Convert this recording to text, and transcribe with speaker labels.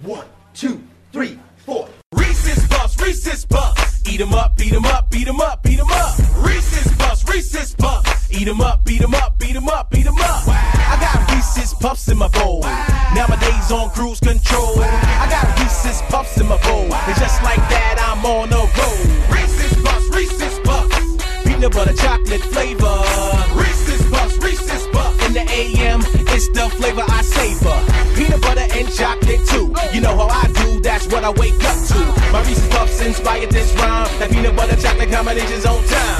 Speaker 1: 1, 2, 3, 4.
Speaker 2: Reese's Puffs, eat 'em up, beat 'em up, beat 'em up, beat 'em up. Reese's Puffs, eat 'em up, beat 'em up, beat 'em up, beat 'em up. Wow. I got Reese's Puffs in my bowl. Wow. Nowadays on cruise control. Wow. I got Reese's Puffs in my bowl. Wow. And just like that, I'm on the road. Reese's Puffs, peanut butter chocolate flavor. Reese's Puffs. In the AM, it's the flavor I savor. Peanut butter and chocolate too. You know how I do, that's what I wake up to. My Reese's Puffs inspired this rhyme. That peanut butter chocolate combination's on time.